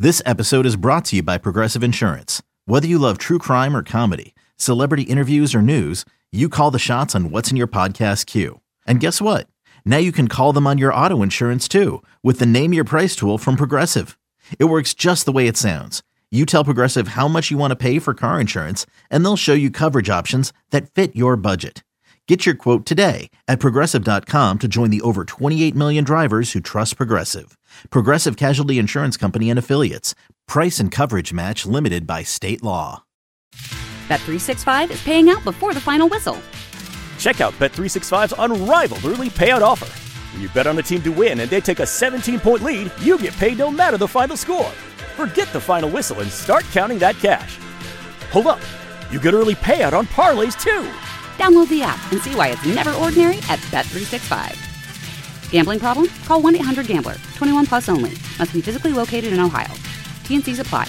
This episode is brought to you by Progressive Insurance. Whether you love true crime or comedy, celebrity interviews or news, you call the shots on what's in your podcast queue. And guess what? Now you can call them on your auto insurance too with the Name Your Price tool from Progressive. It works just the way it sounds. You tell Progressive how much you want to pay for car insurance, and they'll show you coverage options that fit your budget. Get your quote today at Progressive.com to join the over 28 million drivers who trust Progressive. Progressive Casualty Insurance Company and Affiliates. Price and coverage match limited by state law. Bet365 is paying out before the final whistle. Check out Bet365's unrivaled early payout offer. When you bet on a team to win and they take a 17-point lead, you get paid no matter the final score. Forget the final whistle and start counting that cash. Hold up. You get early payout on parlays too. Download the app and see why it's never ordinary at Bet365. Gambling problem? Call 1-800-GAMBLER. 21 plus only. Must be physically located in Ohio. T&Cs apply.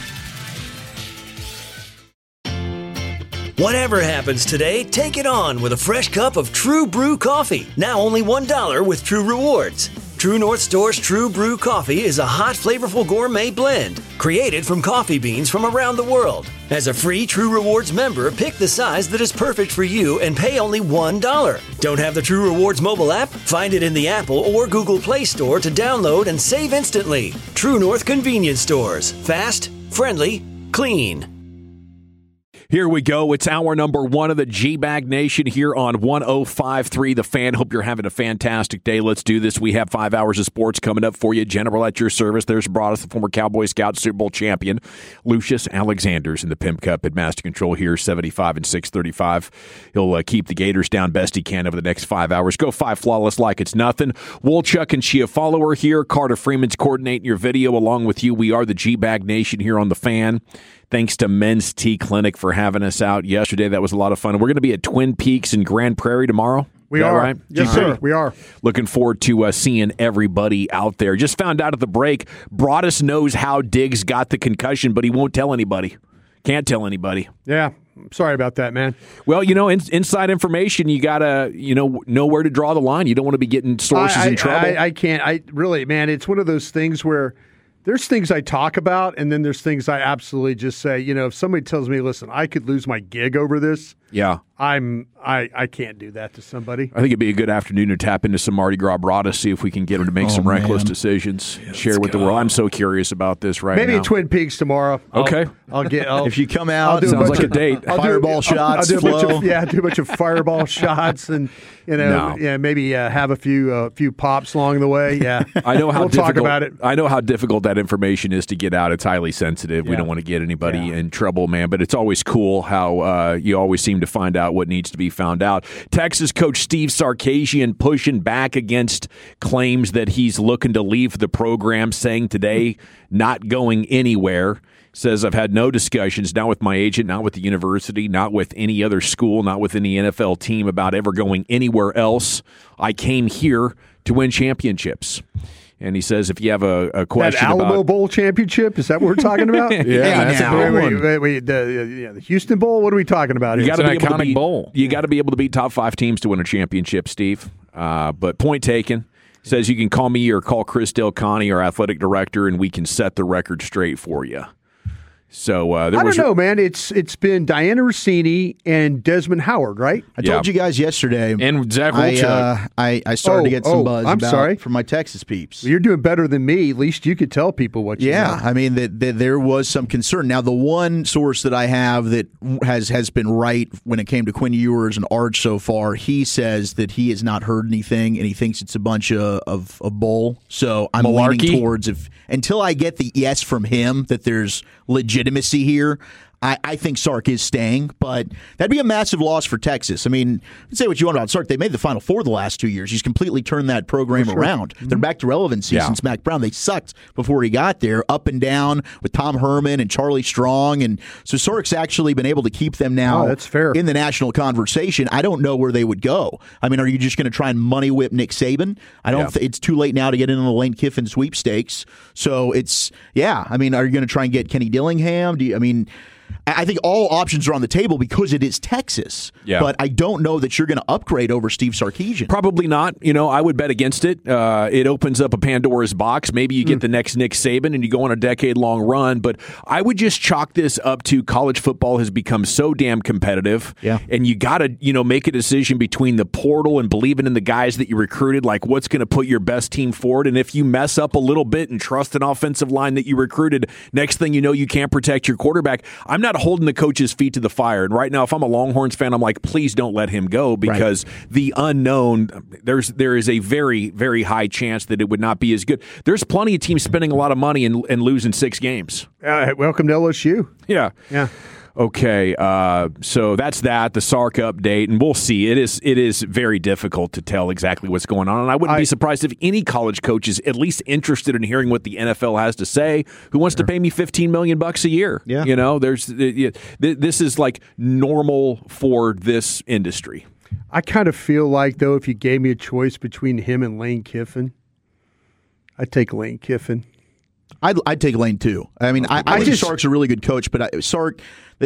Whatever happens today, take it on with a fresh cup of True Brew coffee. Now only $1 with True Rewards. True North Store's True Brew coffee is a hot, flavorful gourmet blend created from coffee beans from around the world. As a free True Rewards member, pick the size that is perfect for you and pay only $1. Don't have the True Rewards mobile app? Find it in the Apple or Google Play Store to download and save instantly. True North Convenience Stores. Fast, friendly, clean. Here we go. It's hour number one of the G-Bag Nation here on 105.3 The Fan. Hope you're having a fantastic day. Let's do this. We have 5 hours of sports coming up for you. General at your service. There's Broadus, the former Cowboy Scout, Super Bowl champion. Lucius Alexander's in the Pimp Cup at Master Control here, 75 and 635. He'll keep the Gators down best he can over the next 5 hours. Go 5 flawless like it's nothing. Wolchuk and Chia follower here. Carter Freeman's coordinating your video along with you. We are the G-Bag Nation here on The Fan. Thanks to Men's Tea Clinic for having us out yesterday. That was a lot of fun. We're going to be at Twin Peaks in Grand Prairie tomorrow. We are. Right? Yes, sir. We are. Looking forward to seeing everybody out there. Just found out at the break, Broadus knows how Diggs got the concussion, but he won't tell anybody. Can't tell anybody. Yeah. Sorry about that, man. Well, inside information, you got to, know where to draw the line. You don't want to be getting sources in trouble. I can't. Really, man, it's one of those things where there's things I talk about, and then there's things I absolutely just say. If somebody tells me, listen, I could lose my gig over this. Yeah. I can't do that to somebody. I think it'd be a good afternoon to tap into some Mardi Gras Broadus, see if we can get him to make some reckless decisions, share with the world. I'm so curious about this now. Maybe at Twin Peaks tomorw. Okay. If you come out, sounds like a date. Fireball shots. I'll do a bunch of fireball shots, and maybe have a few pops along the way. Yeah, I know how we'll talk about it. I know how difficult that information is to get out. It's highly sensitive. Yeah. We don't want to get anybody in trouble, man. But it's always cool how you always seem to find out what needs to be found out. Texas coach Steve Sarkisian pushing back against claims that he's looking to leave the program, saying today not going anywhere. Says, I've had no discussions, not with my agent, not with the university, not with any other school, not with any NFL team about ever going anywhere else. I came here to win championships. And he says, if you have a question that Alamo about Bowl championship, is that what we're talking about? That's a big one. Wait, the Houston Bowl. What are we talking about here? You got to be able to beat bowl. You got to be able to beat top 5 teams to win a championship, Steve. But point taken. Says you can call me or call Chris Del Conte, our athletic director, and we can set the record straight for you. So I don't know, man. It's been Diana Rossini and Desmond Howard, right? I told you guys yesterday, and Zach Wolchuk. I started to get some buzz from my Texas peeps. Well, you're doing better than me. At least you could tell people what you know. I mean that there was some concern. Now, the one source that I have that has been right when it came to Quinn Ewers and Arch so far, he says that he has not heard anything, and he thinks it's a bunch of bull. So I'm leaning towards until I get the yes from him that there's legitimacy here. I think Sark is staying, but that'd be a massive loss for Texas. I mean, say what you want about Sark. They made the Final Four the last 2 years. He's completely turned that program around. Mm-hmm. They're back to relevancy since Mac Brown. They sucked before he got there, up and down with Tom Herman and Charlie Strong. And so Sark's actually been able to keep them now that's fair. In the national conversation. I don't know where they would go. I mean, are you just going to try and money whip Nick Saban? I don't. It's too late now to get into the Lane Kiffin sweepstakes. So it's, I mean, are you going to try and get Kenny Dillingham? I think all options are on the table because it is Texas. Yeah. But I don't know that you're going to upgrade over Steve Sarkisian. Probably not. I would bet against it. It opens up a Pandora's box. Maybe you get the next Nick Saban and you go on a decade-long run. But I would just chalk this up to college football has become so damn competitive. Yeah. And you got to, make a decision between the portal and believing in the guys that you recruited, like what's going to put your best team forward. And if you mess up a little bit and trust an offensive line that you recruited, next thing you know, you can't protect your quarterback. I'm not holding the coach's feet to the fire. And right now, if I'm a Longhorns fan, I'm like, please don't let him go because the unknown, there is a very, very high chance that it would not be as good. There's plenty of teams spending a lot of money and losing 6 games. Welcome to LSU. Yeah. Okay, so that's that, the Sark update, and we'll see. It is very difficult to tell exactly what's going on, and I wouldn't be surprised if any college coach is at least interested in hearing what the NFL has to say. Who wants to pay me $15 million a year? Yeah. This is like normal for this industry. I kind of feel like, though, if you gave me a choice between him and Lane Kiffin, I'd take Lane Kiffin. I'd take Lane too. I mean, I think Sark's a really good coach, but Sark,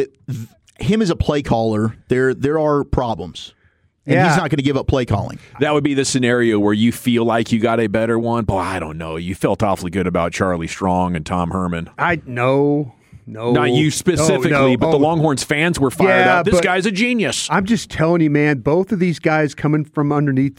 him as a play caller, there are problems. And he's not going to give up play calling. That would be the scenario where you feel like you got a better one. Boy, I don't know. You felt awfully good about Charlie Strong and Tom Herman. No. Not you specifically, but the Longhorns fans were fired up. This guy's a genius. I'm just telling you, man, both of these guys coming from underneath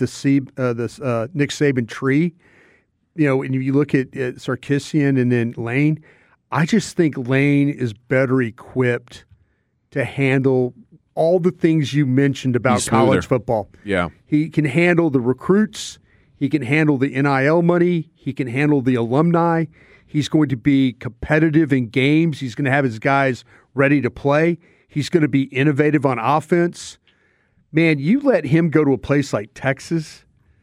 the Nick Saban tree, and you look at Sarkisian and then Lane, I just think Lane is better equipped to handle all the things you mentioned about college football. Yeah. He can handle the recruits. He can handle the NIL money. He can handle the alumni. He's going to be competitive in games. He's going to have his guys ready to play. He's going to be innovative on offense. Man, you let him go to a place like Texas.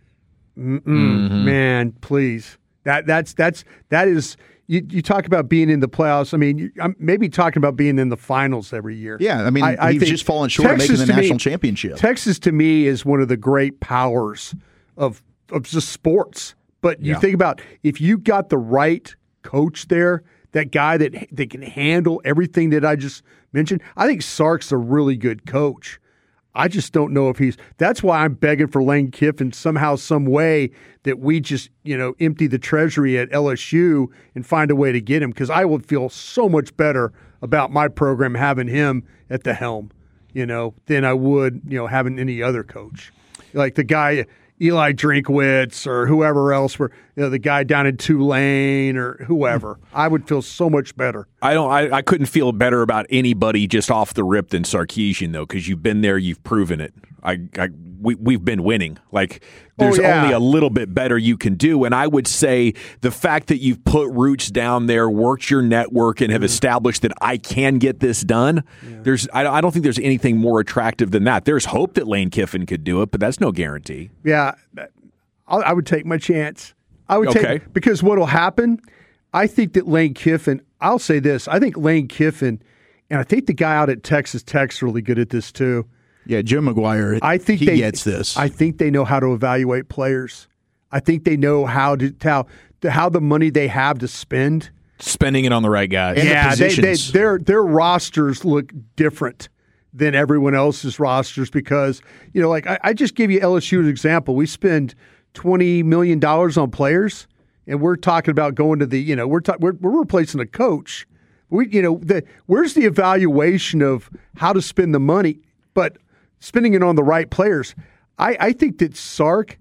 Man, please. That is you talk about being in the playoffs. I mean, I'm maybe talking about being in the finals every year. Yeah, I mean, he's just fallen short of making the national championship. Texas, to me, is one of the great powers of just sports. But you think about if you got the right coach there, that guy that can handle everything that I just mentioned, I think Sark's a really good coach. I just don't know if he's – that's why I'm begging for Lane Kiffin somehow, some way that we just, empty the treasury at LSU and find a way to get him, because I would feel so much better about my program having him at the helm, than I would, having any other coach. Like the guy – Eli Drinkwitz or whoever else, the guy down in Tulane or whoever. I would feel so much better. I couldn't feel better about anybody just off the rip than Sarkisian, though, because you've been there, you've proven it. We've been winning. Like, there's only a little bit better you can do. And I would say the fact that you've put roots down there, worked your network, and have established that I can get this done, I don't think there's anything more attractive than that. There's hope that Lane Kiffin could do it, but that's no guarantee. Yeah, I would take my chance. I would take, because what will happen, I think that Lane Kiffin, I'll say this, I think Lane Kiffin, and I think the guy out at Texas Tech's really good at this too. Yeah, Jim McGuire, he gets this. I think they know how to evaluate players. I think they know how the money they have to spend. Spending it on the right guys. Their rosters look different than everyone else's rosters because, I just gave you LSU as an example. We spend $20 million on players, and we're talking about going to the, we're replacing a coach. Where's the evaluation of how to spend the money? But spending it on the right players. I think that Sark,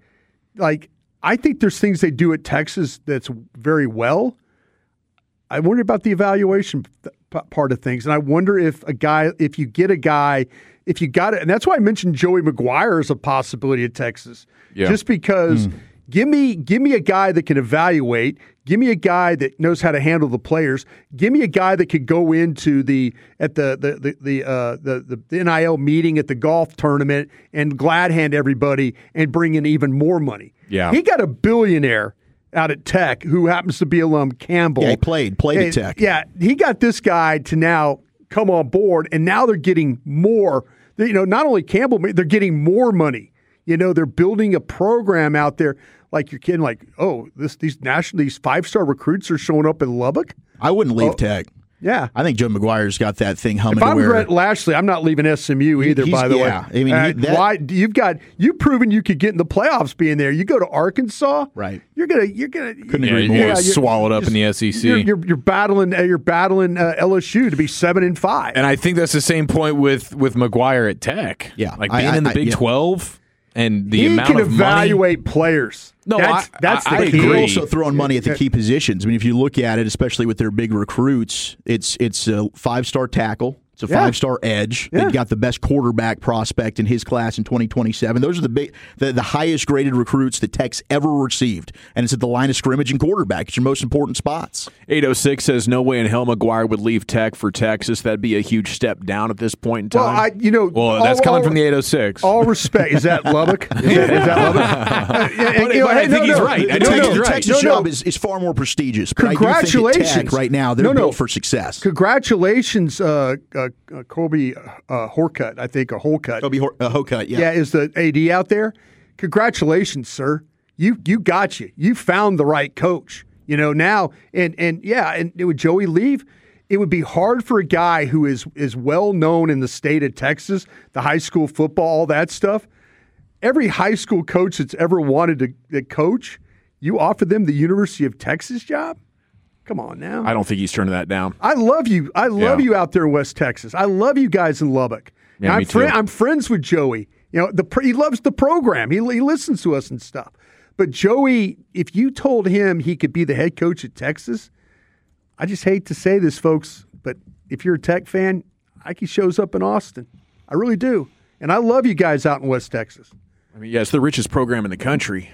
I think there's things they do at Texas that's very well. I wonder about the evaluation part of things. And I wonder if you got it, and that's why I mentioned Joey McGuire as a possibility at Texas. Yeah. Just because give me a guy that can evaluate, give me a guy that knows how to handle the players, give me a guy that could go into the NIL meeting at the golf tournament and glad hand everybody and bring in even more money. Yeah. He got a billionaire out at Tech who happens to be alum Campbell. Yeah, he played at Tech. Yeah, he got this guy to now come on board, and now they're getting more. Not only Campbell, they're getting more money. They're building a program out there. Like you're kidding, these 5-star recruits are showing up in Lubbock. I wouldn't leave Tech. Yeah. I think Joe McGuire's got that thing humming. If I'm where Brett Lashley, I'm not leaving SMU either, by the way. I mean, why you've proven you could get in the playoffs being there. You go to Arkansas, right? You're gonna couldn't agree more. You're swallowed up in the SEC. You're battling LSU to be 7-5. And I think that's the same point with McGuire at Tech. Yeah, like being in the Big 12 and the he amount can of evaluate players. No, that's the I key. agree. They're also throwing money at the key positions. I mean, if you look at it, especially with their big recruits, it's a 5-star tackle. It's a 5-star edge. Yeah. They've got the best quarterback prospect in his class in 2027. Those are the highest graded recruits that Tech's ever received, and it's at the line of scrimmage and quarterback. It's your most important spots. 806 says no way in hell McGuire would leave Tech for Texas. That'd be a huge step down at this point in time. Well, that's coming from the 806. All respect. Is that Lubbock? Is that Lubbock? I think he's right. I think he's right. Texas job is far more prestigious. But Congratulations. I do think at Tech right now, they're built for success. Congratulations, Colby Horcut, I think, or Holcut. Colby Horcut, yeah. Yeah, is the AD out there? Congratulations, sir. You got you. You found the right coach. Now, and would Joey leave? It would be hard for a guy who is well known in the state of Texas, the high school football, all that stuff. Every high school coach that's ever wanted to coach, you offer them the University of Texas job? Come on now. I don't think he's turning that down. I love you. I love you out there in West Texas. I love you guys in Lubbock. Yeah, me too. I'm friends with Joey. He loves the program. He listens to us and stuff. But Joey, if you told him he could be the head coach at Texas, I just hate to say this, folks, but if you're a Tech fan, he shows up in Austin. I really do. And I love you guys out in West Texas. I mean, it's the richest program in the country.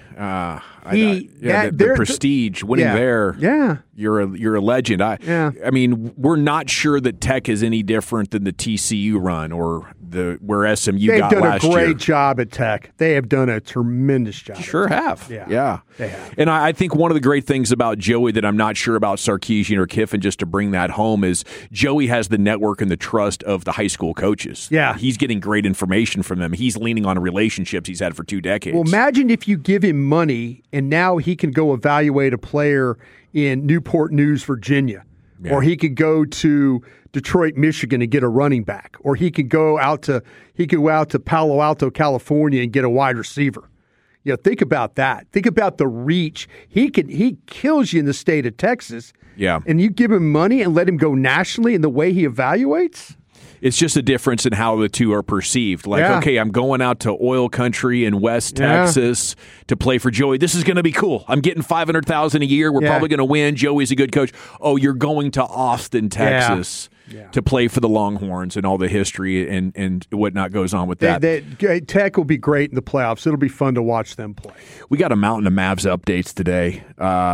The prestige, winning there. Yeah, you're a legend. I mean, we're not sure that Tech is any different than the TCU run or where SMU got last year. They've done a great job at Tech. They have done a tremendous job. Sure have. Yeah, they have. And I think one of the great things about Joey that I'm not sure about Sarkisian or Kiffin, just to bring that home, is Joey has the network and the trust of the high school coaches. Yeah, he's getting great information from them. He's leaning on relationships he's had for 2 decades. Well, imagine if you give him money and now he can go evaluate a player in Newport News, Virginia, or he could go to Detroit, Michigan, and get a running back, or he could go out to Palo Alto, California, and get a wide receiver. Think about that. Think about the reach. He kills you in the state of Texas. Yeah, and you give him money and let him go nationally in the way he evaluates. It's just a difference in how the two are perceived. Okay, I'm going out to oil country in West Texas to play for Joey. This is going to be cool. I'm getting $500,000 a year. We're probably going to win. Joey's a good coach. Oh, you're going to Austin, Texas to play for the Longhorns and all the history and whatnot goes on with that. Tech will be great in the playoffs. It'll be fun to watch them play. We got a mountain of Mavs updates today.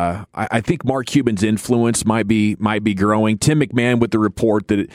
I think Mark Cuban's influence might be growing. Tim McMahon with the report that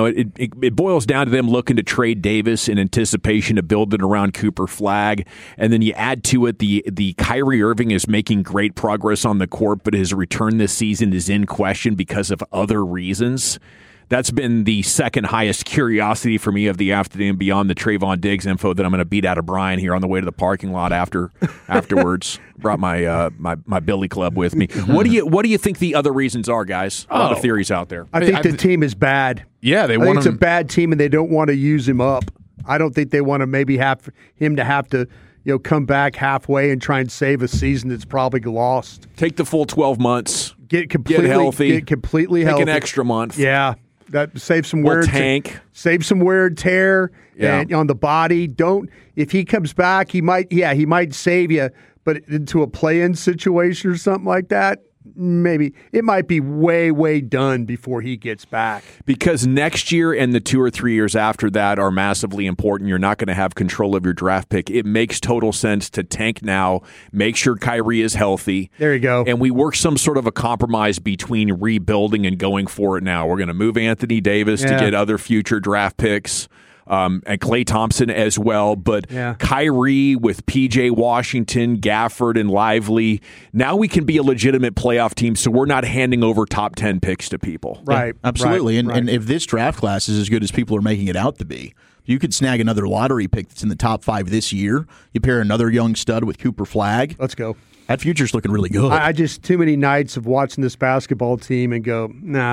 it boils down to them looking to trade Davis in anticipation of building around Cooper Flagg, and then you add to it the Kyrie Irving is making great progress on the court, but his return this season is in question because of other reasons. That's been the second highest curiosity for me of the afternoon, beyond the Trayvon Diggs info that I'm going to beat out of Brian here on the way to the parking lot afterwards. Brought my Billy Club with me. What do you think the other reasons are, guys? A lot of theories out there. I think the team is bad. Yeah, I think it's a bad team, and they don't want to use him up. I don't think they want to maybe have him to have to come back halfway and try and save a season that's probably lost. Take the full 12 months. Get healthy. Take an extra month. Yeah. That save some wear save some wear and tear on the body. If he comes back, he might save you, but into a play-in situation or something like that, maybe it might be way done before he gets back. Because next year and the 2 or 3 years after that are massively important. You're not going to have control of your draft pick. It makes total sense to tank now, make sure Kyrie is healthy. There you go. And we work some sort of a compromise between rebuilding and going for it now. We're going to move Anthony Davis to get other future draft picks. And Klay Thompson as well. But Kyrie with P.J. Washington, Gafford, and Lively, now we can be a legitimate playoff team, so we're not handing over top 10 picks to people. Right. Yeah, absolutely. Right. And if this draft class is as good as people are making it out to be, you could snag another lottery pick that's in the top 5 this year. You pair another young stud with Cooper Flagg. Let's go. That future's looking really good. I just too many nights of watching this basketball team and go, nah.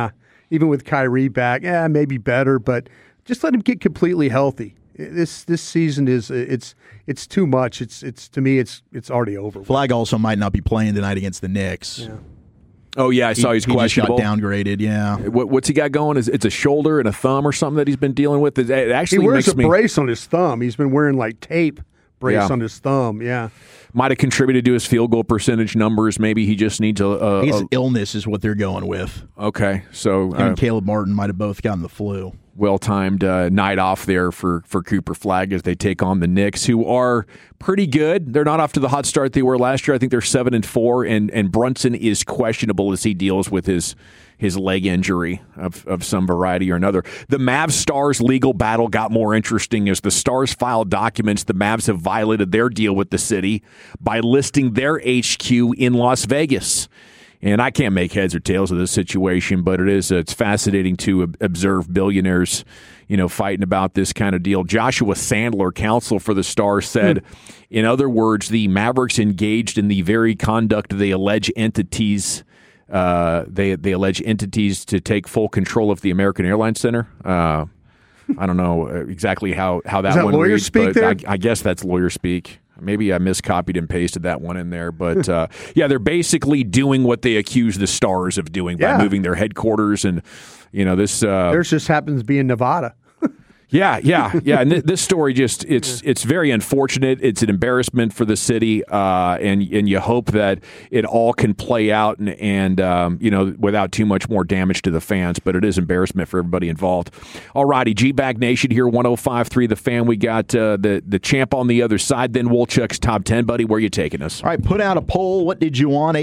even with Kyrie back, maybe better, but just let him get completely healthy. This season is it's too much. It's to me it's already over. Flag also might not be playing tonight against the Knicks. Yeah. Oh yeah, I saw he's questionable. He just got downgraded. Yeah. What's he got going? It's a shoulder and a thumb or something that he's been dealing with. It actually he wears makes a brace on his thumb. He's been wearing like tape brace on his thumb. Yeah. Might have contributed to his field goal percentage numbers. Maybe he just needs I guess illness is what they're going with. Okay, so him and Caleb Martin might have both gotten the flu. Well-timed night off there for Cooper Flagg as they take on the Knicks, who are pretty good. They're not off to the hot start they were last year. I think they're 7-4, and Brunson is questionable as he deals with his leg injury of some variety or another. The Mavs-Stars legal battle got more interesting as the Stars filed documents. The Mavs have violated their deal with the city by listing their HQ in Las Vegas. And I can't make heads or tails of this situation, but it's fascinating to observe billionaires, fighting about this kind of deal. Joshua Sandler, counsel for the Stars, said, in other words, the Mavericks engaged in the very conduct they allege entities. They allege entities to take full control of the American Airlines Center. I don't know exactly how that one lawyer reads, speak but there? I guess that's lawyer speak. Maybe I miscopied and pasted that one in there. But, they're basically doing what they accuse the Stars of doing by moving their headquarters. And, this... Theirs just happens to be in Nevada. Yeah. And this story it's very unfortunate. It's an embarrassment for the city, and you hope that it all can play out and without too much more damage to the fans. But it is embarrassment for everybody involved. All righty, G-Bag Nation here, 105.3 The Fan. We got the champ on the other side. Then Wolchuk's top 10, buddy. Where are you taking us? All right, put out a poll. What did you want?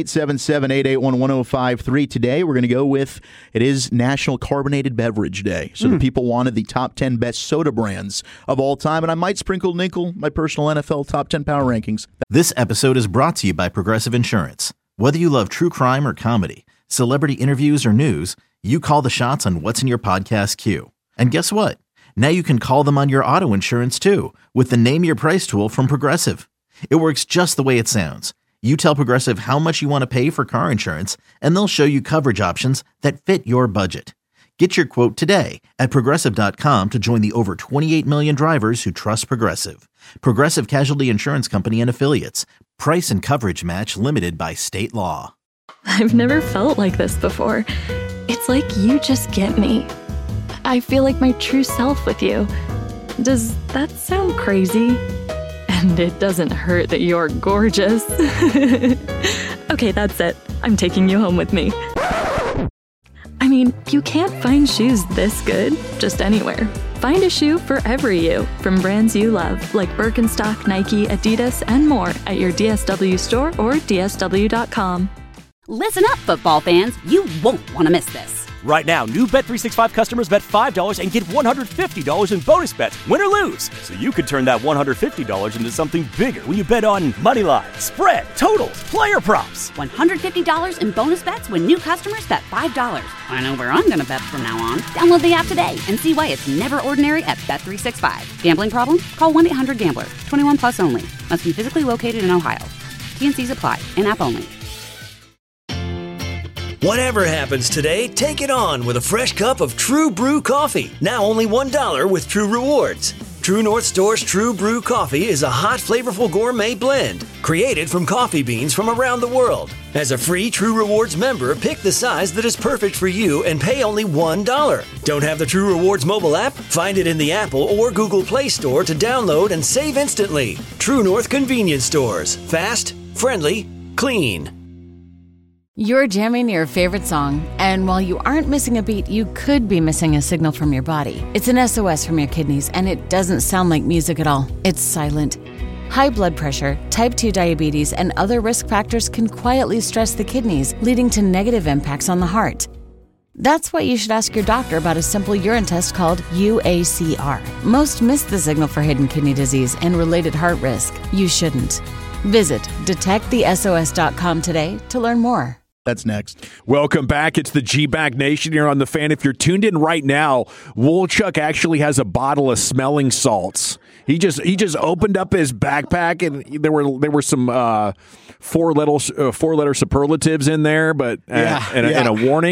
877-881-1053. Today we're going to go with it is National Carbonated Beverage Day. So the people wanted the top 10 best soda brands of all time, and I might sprinkle my personal NFL top 10 power rankings. This episode is brought to you by Progressive Insurance. Whether you love true crime or comedy, celebrity interviews or news, you call the shots on what's in your podcast queue. And guess what? Now you can call them on your auto insurance too with the Name Your Price tool from Progressive. It works just the way it sounds. You tell Progressive how much you want to pay for car insurance, and they'll show you coverage options that fit your budget. Get your quote today at Progressive.com to join the over 28 million drivers who trust Progressive. Progressive Casualty Insurance Company and Affiliates. Price and coverage match limited by state law. I've never felt like this before. It's like you just get me. I feel like my true self with you. Does that sound crazy? And it doesn't hurt that you're gorgeous. Okay, that's it. I'm taking you home with me. I mean, you can't find shoes this good just anywhere. Find a shoe for every you from brands you love, like Birkenstock, Nike, Adidas, and more at your DSW store or DSW.com. Listen up, football fans. You won't want to miss this. Right now, new Bet365 customers bet $5 and get $150 in bonus bets, win or lose. So you could turn that $150 into something bigger when you bet on money line, spread, totals, player props. $150 in bonus bets when new customers bet $5. I know where I'm going to bet from now on. Download the app today and see why it's never ordinary at Bet365. Gambling problem? Call 1-800-GAMBLER. 21 plus only. Must be physically located in Ohio. T&Cs apply. In-app only. Whatever happens today, take it on with a fresh cup of True Brew coffee. Now only $1 with True Rewards. True North Store's True Brew coffee is a hot, flavorful gourmet blend created from coffee beans from around the world. As a free True Rewards member, pick the size that is perfect for you and pay only $1. Don't have the True Rewards mobile app? Find it in the Apple or Google Play Store to download and save instantly. True North Convenience Stores. Fast, friendly, clean. You're jamming your favorite song, and while you aren't missing a beat, you could be missing a signal from your body. It's an SOS from your kidneys, and it doesn't sound like music at all. It's silent. High blood pressure, type 2 diabetes, and other risk factors can quietly stress the kidneys, leading to negative impacts on the heart. That's why you should ask your doctor about a simple urine test called UACR. Most miss the signal for hidden kidney disease and related heart risk. You shouldn't. Visit detectthesos.com today to learn more. That's next. Welcome back. It's the G-Bag Nation here on The Fan. If you're tuned in right now, Wolchuk actually has a bottle of smelling salts. He just opened up his backpack, and there were some four-letter superlatives in there, but and a warning.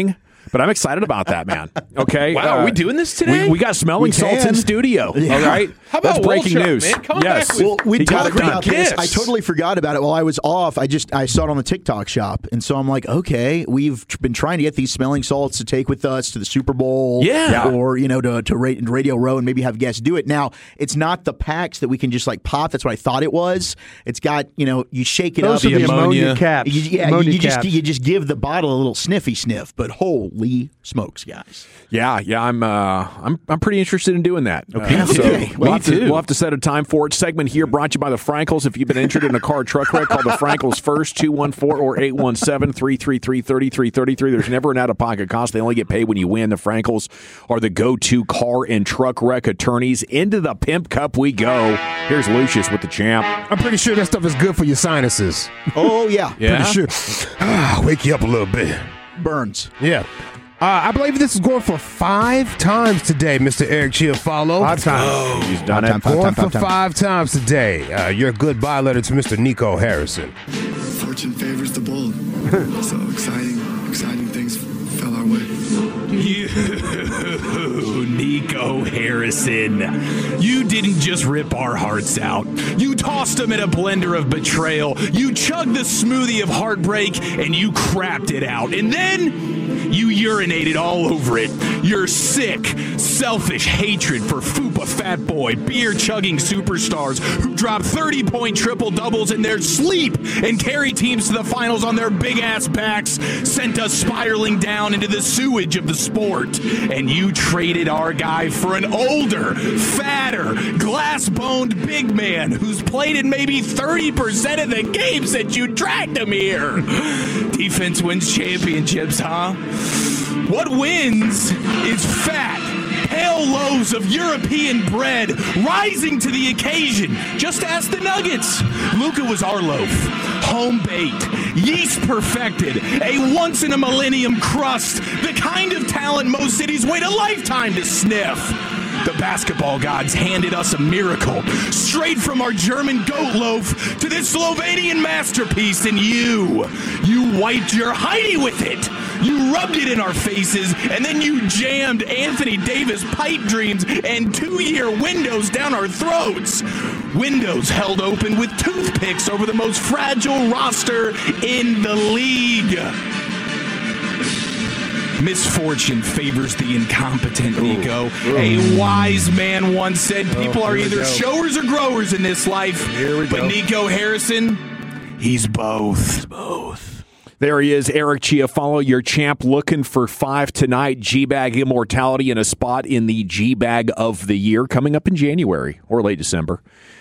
But I'm excited about that, man. Okay. Wow, are we doing this today? We got smelling salts in studio. Yeah. All right. How about That's breaking Wolchuk, news. man? Come yes. back with- Well, we He got talked it done. about this. Gifts. I totally forgot about it while I was off. I saw it on the TikTok shop, and so I'm like, okay, we've been trying to get these smelling salts to take with us to the Super Bowl, Yeah. or to Radio Row and maybe have guests do it. Now, it's not the packs that we can just like pop. That's what I thought it was. It's got you shake it Those up. are the ammonia. ammonia caps. You caps. just give the bottle a little sniffy sniff, but holy smokes, guys! Yeah, I'm pretty interested in doing that. Okay. We'll have to set a time for it. Segment here brought to you by the Frankels. If you've been injured in a car or truck wreck, call the Frankels first, 214 or 817-333-3333. There's never an out-of-pocket cost. They only get paid when you win. The Frankels are the go-to car and truck wreck attorneys. Into the Pimp Cup we go. Here's Lucius with the champ. I'm pretty sure that stuff is good for your sinuses. Oh yeah, Yeah? Pretty sure. Wake you up a little bit. burns. Yeah. I believe this is going for 5 times today, Mr. Eric Chiafalo. 5 times. He's done it. Going for 5 times today. Your goodbye letter to Mr. Nico Harrison. Fortune favors the bold. So exciting things fell our way. You, Nico Harrison, you didn't just rip our hearts out. You tossed them in a blender of betrayal. You chugged the smoothie of heartbreak and you crapped it out. And then you urinated all over it. Your sick, selfish hatred for Fupa Fat Boy, beer-chugging superstars who drop 30-point triple-doubles in their sleep and carry teams to the finals on their big-ass backs sent us spiraling down into the sewage of the sport. And you traded our guy for an older, fatter, glass-boned big man who's played in maybe 30% of the games that you dragged him here. Defense wins championships, huh? What wins is fat, pale loaves of European bread rising to the occasion. Just ask the Nuggets. Luka was our loaf, home-baked, yeast-perfected, a once-in-a-millennium crust, the kind of talent most cities wait a lifetime to sniff. The basketball gods handed us a miracle, straight from our German goat loaf to this Slovenian masterpiece, and you wiped your Heidi with it. You rubbed it in our faces, and then you jammed Anthony Davis pipe dreams and 2-year windows down our throats. Windows held open with toothpicks over the most fragile roster in the league. Misfortune favors the incompetent, Nico. A wise man once said people are either showers or growers in this life. But Nico Harrison, he's both. There he is, Eric Chiafalo, your champ, looking for 5 tonight. G-Bag Immortality in a spot in the G-Bag of the Year coming up in January or late December.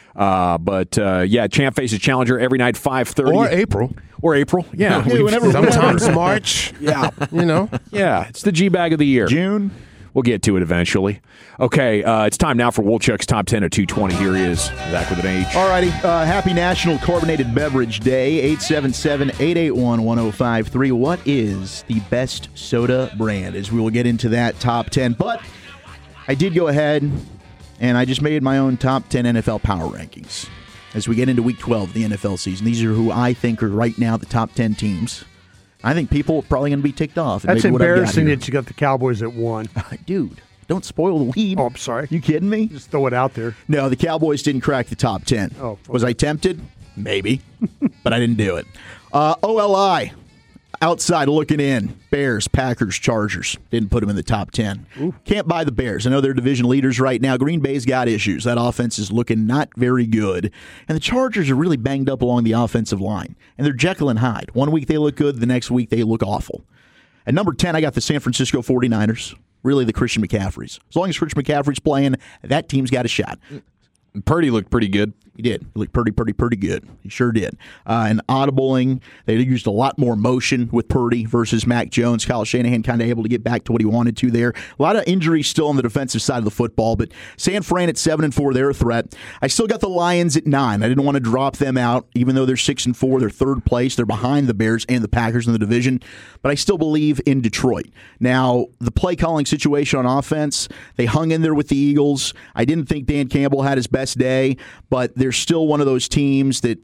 Champ faces challenger every night, 5:30. Or April. Yeah. Sometimes March. Yeah. Yeah, it's the G-Bag of the Year. June. We'll get to it eventually. Okay, it's time now for Wolchuk's Top 10 at 2:20. Here he is, Zach with an H. Alrighty, happy National Carbonated Beverage Day, 877-881-1053. What is the best soda brand? As we will get into that top 10. But I did go ahead and I just made my own top 10 NFL power rankings. As we get into Week 12 of the NFL season, these are who I think are right now the top 10 teams. I think people are probably going to be ticked off. That's embarrassing that you got the Cowboys at 1. Dude, don't spoil the lead. Oh, I'm sorry. You kidding me? Just throw it out there. No, the Cowboys didn't crack the top 10. Oh, okay. Was I tempted? Maybe. But I didn't do it. OLI, outside looking in. Bears, Packers, Chargers. Didn't put them in the top 10. Ooh. Can't buy the Bears. I know they're division leaders right now. Green Bay's got issues. That offense is looking not very good. And the Chargers are really banged up along the offensive line. And they're Jekyll and Hyde. One week they look good. The next week they look awful. At number 10, I got the San Francisco 49ers. Really the Christian McCaffreys. As long as Christian McCaffrey's playing, that team's got a shot. Purdy looked pretty good. He did. He looked pretty good. He sure did. And audibling, they used a lot more motion with Purdy versus Mac Jones. Kyle Shanahan kind of able to get back to what he wanted to there. A lot of injuries still on the defensive side of the football, but San Fran at 7-4, they're a threat. I still got the Lions at 9. I didn't want to drop them out, even though they're 6-4. They're third place. They're behind the Bears and the Packers in the division, but I still believe in Detroit. Now, the play calling situation on offense, they hung in there with the Eagles. I didn't think Dan Campbell had his best day, but they're still one of those teams that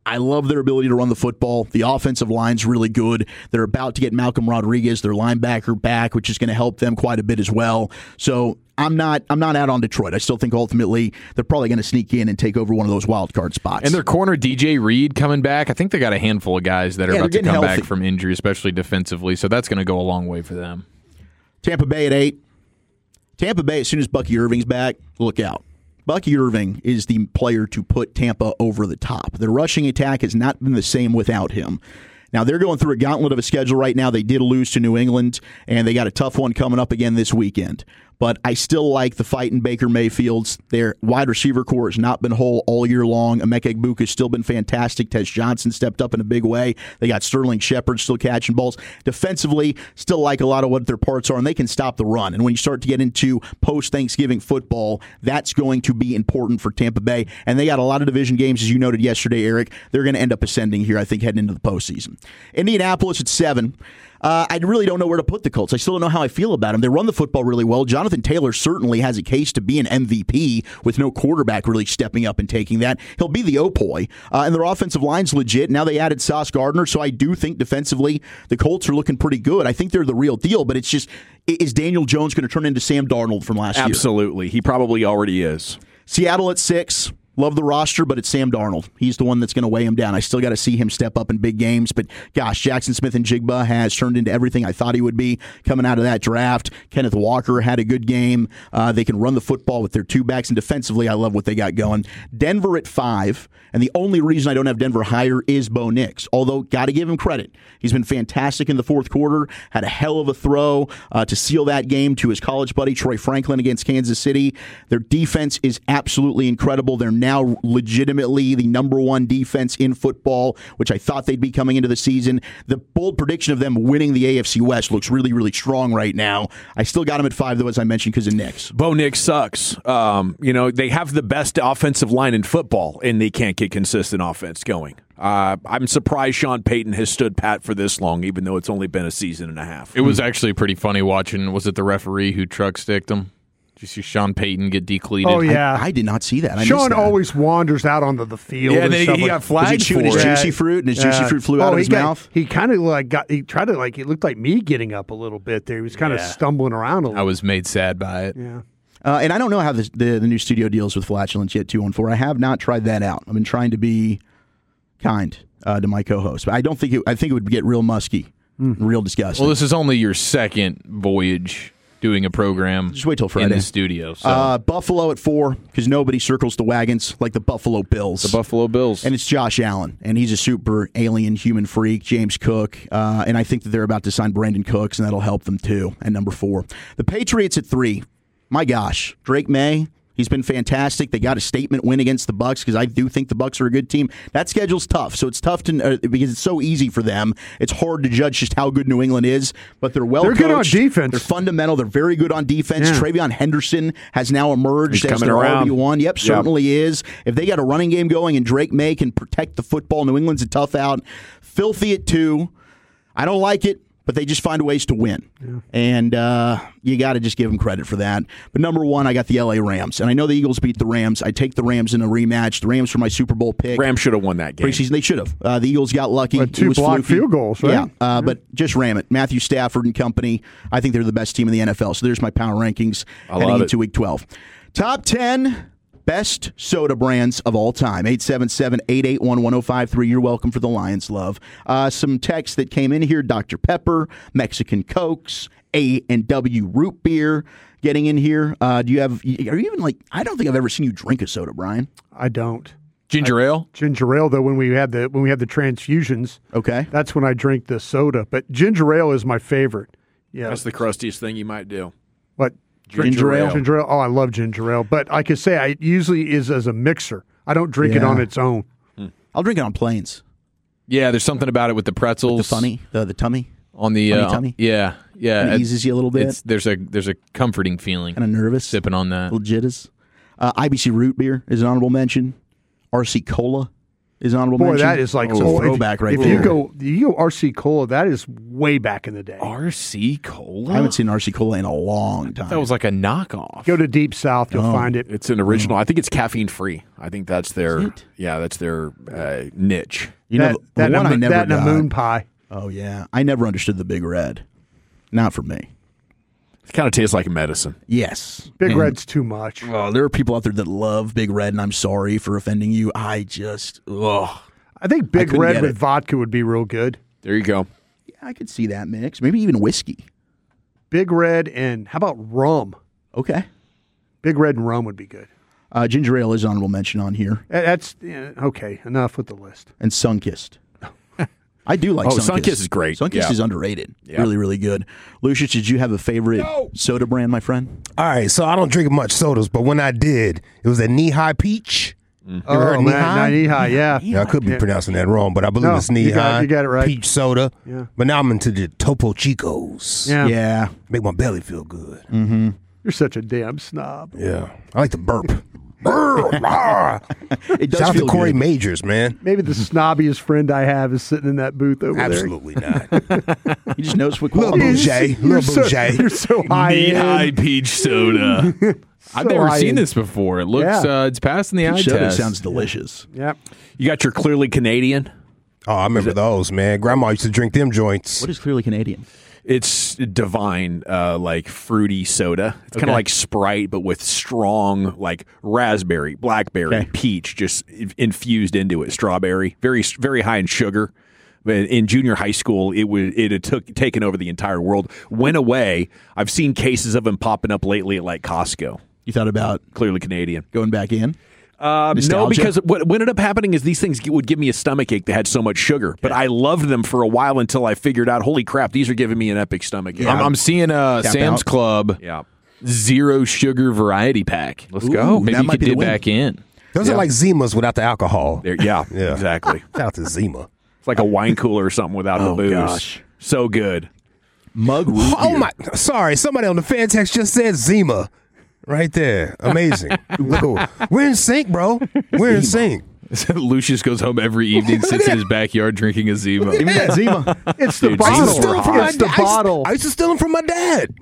I love their ability to run the football. The offensive line's really good. They're about to get Malcolm Rodriguez, their linebacker, back, which is going to help them quite a bit as well. So I'm not out on Detroit. I still think ultimately they're probably going to sneak in and take over one of those wild card spots. And their corner, DJ Reed, coming back. I think they got a handful of guys that are about to come back from injury, especially defensively. So that's going to go a long way for them. Tampa Bay at 8. Tampa Bay, as soon as Bucky Irving's back, look out. Bucky Irving is the player to put Tampa over the top. Their rushing attack has not been the same without him. Now, they're going through a gauntlet of a schedule right now. They did lose to New England, and they got a tough one coming up again this weekend. But I still like the fight in Baker Mayfield's. Their wide receiver core has not been whole all year long. Emeka Egbuka has still been fantastic. Tez Johnson stepped up in a big way. They got Sterling Shepard still catching balls. Defensively, still like a lot of what their parts are, and they can stop the run. And when you start to get into post-Thanksgiving football, that's going to be important for Tampa Bay. And they got a lot of division games, as you noted yesterday, Eric. They're going to end up ascending here, I think, heading into the postseason. Indianapolis at 7. I really don't know where to put the Colts. I still don't know how I feel about them. They run the football really well. Jonathan Taylor certainly has a case to be an MVP with no quarterback really stepping up and taking that. He'll be the Opoy. And their offensive line's legit. Now they added Sauce Gardner, so I do think defensively the Colts are looking pretty good. I think they're the real deal, but it's just, is Daniel Jones going to turn into Sam Darnold from last year? Absolutely. He probably already is. Seattle at 6. Love the roster, but it's Sam Darnold. He's the one that's going to weigh him down. I still got to see him step up in big games, but gosh, Jackson Smith and Jigba has turned into everything I thought he would be coming out of that draft. Kenneth Walker had a good game. They can run the football with their two backs, and defensively, I love what they got going. Denver at 5, and the only reason I don't have Denver higher is Bo Nix, although got to give him credit. He's been fantastic in the fourth quarter, had a hell of a throw to seal that game to his college buddy Troy Franklin against Kansas City. Their defense is absolutely incredible. They're now legitimately the number 1 defense in football, which I thought they'd be coming into the season. The bold prediction of them winning the AFC West looks really, really strong right now. I still got them at 5, though, as I mentioned, because of Nix. Bo Nix sucks. They have the best offensive line in football, and they can't get consistent offense going. I'm surprised Sean Payton has stood pat for this long, even though it's only been a season and a half. It was actually pretty funny watching, was it the referee who truck sticked him? Did you see Sean Payton get decleated? Oh, yeah. I did not see that. Sean always wanders out onto the field. Yeah, and then he got flagged was he chewing his juicy fruit, and his juicy fruit flew out of his mouth? He kind of it looked like me getting up a little bit there. He was kind of stumbling around a little. I was made sad by it. Yeah. And I don't know how the new studio deals with flatulence yet, 214. I have not tried that out. I've been trying to be kind to my co-host, but I think it would get real musky, real disgusting. Well, this is only your second voyage doing a program. Just wait till Friday in the studio. So. Buffalo at 4, because nobody circles the wagons like the Buffalo Bills. The Buffalo Bills. And it's Josh Allen, and he's a super alien human freak, James Cook, and I think that they're about to sign Brandon Cooks, and that'll help them too, at number 4. The Patriots at 3. My gosh, Drake May, he's been fantastic. They got a statement win against the Bucs, because I do think the Bucs are a good team. That schedule's tough, so it's tough to because it's so easy for them. It's hard to judge just how good New England is, but they're well coached. They're good on defense. They're fundamental. They're very good on defense. Yeah. TreVeyon Henderson has now emerged as their RB1. Yep, certainly is. If they got a running game going and Drake May can protect the football, New England's a tough out. Filthy at 2. I don't like it, but they just find ways to win. Yeah. And you got to just give them credit for that. But number 1, I got the LA Rams. And I know the Eagles beat the Rams. I take the Rams in a rematch. The Rams for my Super Bowl pick. Rams should have won that game. Preseason, they should have. The Eagles got lucky. But 2 blocked field goals, right? Yeah, but just ram it. Matthew Stafford and company, I think they're the best team in the NFL. So there's my power rankings heading into Week 12. Top 10 best soda brands of all time. 877-881-1053. You're welcome for the Lions love. Some text that came in here. Dr. Pepper, Mexican Cokes, A&W root beer getting in here. Are you even I don't think I've ever seen you drink a soda, Brian. I don't. Ginger ale? Ginger ale, though, when we had the transfusions. Okay. That's when I drink the soda. But ginger ale is my favorite. Yeah. That's the crustiest thing you might do. What? Ginger ale. Ginger ale. Oh, I love ginger ale. But I could say it usually is as a mixer. I don't drink it on its own. I'll drink it on planes. Yeah, there's something about it with the pretzels. With the tummy. On the tummy. Yeah. It eases you a little bit. There's a comforting feeling. Kind of nervous. Sipping on that. Little jitters. IBC root beer is an honorable mention. RC Cola. is honorable Boy, mention. that is like throwback right if there. you go RC Cola, that is way back in the day. RC Cola? I haven't seen RC Cola in a long time. That was like a knockoff. Go to Deep South, you'll find it. It's an original. I think it's caffeine free. I think that's their niche. You know, the one I never that and a got. moon pie. Oh yeah, I never understood the Big Red. Not for me. It kind of tastes like medicine. Yes, Big Red's too much. Oh, there are people out there that love Big Red, and I'm sorry for offending you. I think Big couldn't Red get with it. vodka would be real good. There you go. Yeah, I could see that mix. Maybe even whiskey. Big Red and how about rum? Okay. Big Red and rum would be good. Ginger ale is honorable mention on here. That's okay. Enough with the list. And Sunkist. I do like Sunkist. Sunkist is great. Sunkist is underrated. Yeah. Really, really good. Lucius, did you have a favorite soda brand, my friend? All right, so I don't drink much sodas, but when I did, it was a Knee-High Peach. You ever heard Knee-High? Knee-High, yeah. I could be pronouncing that wrong, but I believe it's Knee-High. You got it right. Peach soda. Yeah. But now I'm into the Topo Chicos. Yeah. Make my belly feel good. Mm-hmm. You're such a damn snob. Yeah. I like to burp. It does Shout out feel to Corey good. Majors, man. Maybe the snobbiest friend I have is sitting in that booth over Absolutely not. He just knows what Little quality. bougie. You're Little bougie. You're so high Knee-high end. peach soda. I've never seen this before. It looks it's passing the eye Soda test. sounds delicious. Yep. You got your Clearly Canadian. Oh, I remember those, man. Grandma used to drink them joints. What is Clearly Canadian? It's divine, like fruity soda. It's kind of like Sprite, but with strong, like raspberry, blackberry, peach, just infused into it. Strawberry, very, very high in sugar. But in junior high school, it had taken over the entire world. Went away. I've seen cases of them popping up lately at like Costco. You thought about Clearly Canadian going back in? No, because what ended up happening is these things would give me a stomachache that had so much sugar. But I loved them for a while until I figured out, holy crap, these are giving me an epic stomachache. Yeah. I'm seeing a Sam's Club zero sugar variety pack. Let's go. Maybe you could dip back in. Those are like Zimas without the alcohol. Yeah, exactly. Shout out to Zima. It's like a wine cooler or something without the booze. Gosh. So good. Mug root beer. Oh, my. Sorry. Somebody on the fan text just said Zima. Right there. Amazing. Look, we're in sync, bro. We're in sync. Lucius goes home every evening, sits in his backyard drinking a Zima. Give me that Zima. It's the Dude, bottle. Zimas It's the bottle. I used to steal them from my dad.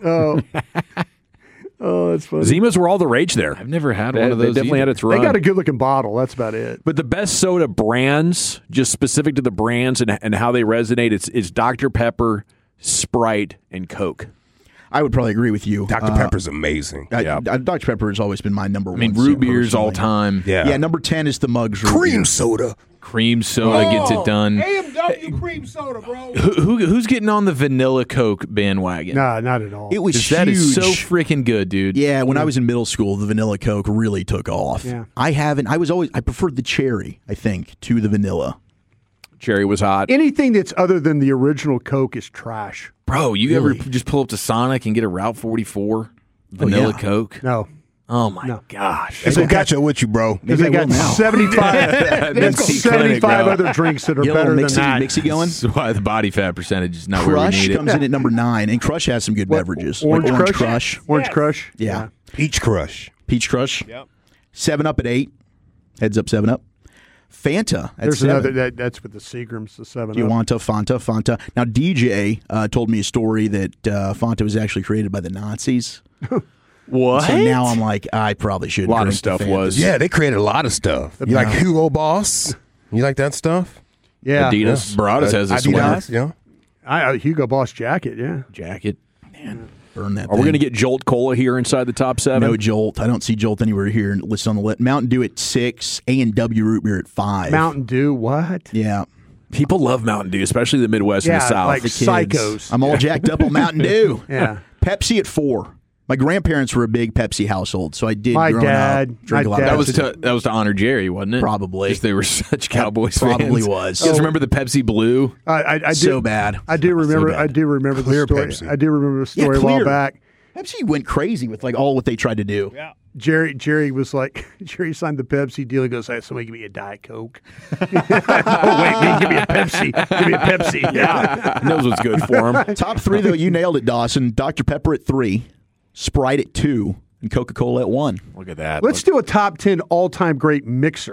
Oh, that's funny. Zimas were all the rage there. I've never had one of those. They definitely had its They run. got a good looking bottle. That's about it. But the best soda brands, just specific to the brands and how they resonate, it's Dr. Pepper, Sprite, and Coke. I would probably agree with you. Dr. Pepper's amazing. Dr. Pepper has always been my number one. I mean, root beers all time. Yeah. Number 10 is the Mugs root Cream beer. soda. Cream soda gets it done. AMW cream soda, bro. Who's getting on the vanilla Coke bandwagon? Nah, not at all. It was 'Cause huge. that is so freaking good, dude. Yeah, when I was in middle school, the vanilla Coke really took off. Yeah. I preferred the cherry, I think, to the vanilla. Cherry was hot. Anything that's other than the original Coke is trash. Bro, you ever just pull up to Sonic and get a Route 44 vanilla Coke? No. Oh, my gosh. They gonna catch up with you, bro. Because they got 75, they got NC 75 Clinic, bro. other drinks that are You know, better than Mixie, that. Mixie going? That's why the body fat percentage is not where we Crush need it. comes in at number 9, and Crush has some good beverages. Orange like Crush? Crush. Orange Crush? Yeah. Peach Crush. Peach Crush. Yep. 7-Up at 8. Heads up, 7-Up. Fanta at There's 7. another, that's with the Seagrams, the 7-Up. Fanta. Now, DJ told me a story that Fanta was actually created by the Nazis. What? So now I'm like, I probably should. A lot of drink stuff the Fanta. was. Yeah, they created a lot of stuff. You like Hugo Boss? You like that stuff? Yeah. Adidas. Baradas has a sweater. Adidas, yeah. Hugo Boss jacket, yeah. Jacket. Burn that Are we thing. going to get Jolt Cola here inside the top 7? No Jolt. I don't see Jolt anywhere here listed on the list. Mountain Dew at 6. A&W root beer at 5. Mountain Dew, what? Yeah. People love Mountain Dew, especially the Midwest and Yeah, the South. like The kids. psychos. I'm all jacked up on Mountain Dew. Yeah. Pepsi at 4. My grandparents were a big Pepsi household, so I did. My growing dad- up, drink my a lot dad- of That Pepsi. was to honor Jerry, wasn't it? Probably. Because they were such Cowboys Probably fans. was. You guys remember the Pepsi Blue? I do, So bad. I do remember. So bad. I do remember Clear the story. Pepsi. I do remember the story a while clear. back. Pepsi went crazy with like all what they tried to do. Yeah. Jerry was like, Jerry signed the Pepsi deal. He goes, "Hey, somebody give me a Diet Coke." Oh wait, man, give me a Pepsi. Give me a Pepsi. Yeah. He knows what's good for him. Top 3 though, you nailed it, Dawson. Dr. Pepper at 3, Sprite at 2, and Coca-Cola at 1. Look at that. Let's do a top 10 all-time great mixer.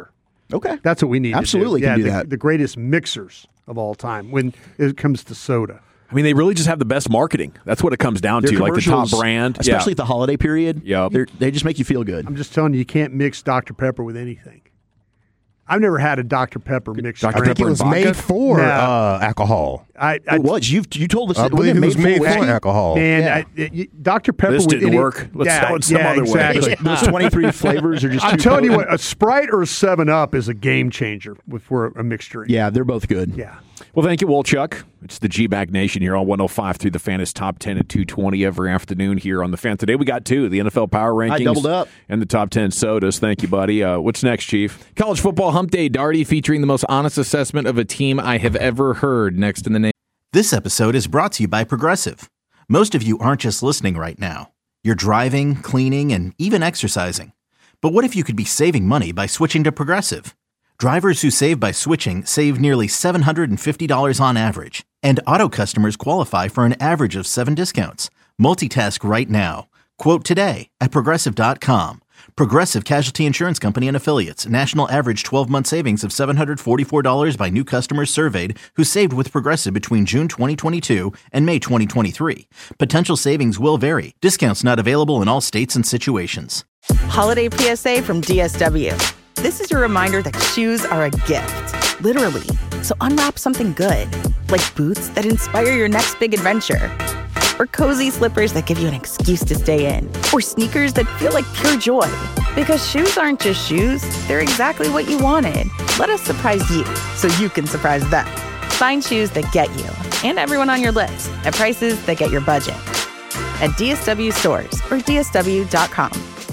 Okay. That's what we need Absolutely to do. can do that. The greatest mixers of all time when it comes to soda. I mean, they really just have the best marketing. That's what it comes down Their to, like the top commercials, brand. especially at the holiday period. Yep. They just make you feel good. I'm just telling you can't mix Dr. Pepper with anything. I've never had a Dr. Pepper mixed I think it was made for alcohol. It was. You told us. I believe it was made for alcohol. Man, Dr. Pepper This with didn't work. Let's sell it some other exactly. way. Those 23 flavors are just I'm too telling you potent. what, a Sprite or a 7-Up is a game changer for a mixture. Yeah, they're both good. Yeah. Well, thank you, Wolchuk. It's the G-Bag Nation here on 105 through the Fan is Top 10 at 2:20 every afternoon here on the Fan. Today we got two, the NFL Power Rankings. I doubled up. And the top 10 sodas. Thank you, buddy. What's next, Chief? College Football Hump Day, Darty, featuring the most honest assessment of a team I have ever heard. Next in the name. This episode is brought to you by Progressive. Most of you aren't just listening right now. You're driving, cleaning, and even exercising. But what if you could be saving money by switching to Progressive? Drivers who save by switching save nearly $750 on average. And auto customers qualify for an average of 7 discounts. Multitask right now. Quote today at Progressive.com. Progressive Casualty Insurance Company and Affiliates. National average 12-month savings of $744 by new customers surveyed who saved with Progressive between June 2022 and May 2023. Potential savings will vary. Discounts not available in all states and situations. Holiday PSA from DSW. This is your reminder that shoes are a gift, literally. So unwrap something good, like boots that inspire your next big adventure, or cozy slippers that give you an excuse to stay in, or sneakers that feel like pure joy. Because shoes aren't just shoes, they're exactly what you wanted. Let us surprise you so you can surprise them. Find shoes that get you and everyone on your list at prices that get your budget. At DSW stores or DSW.com.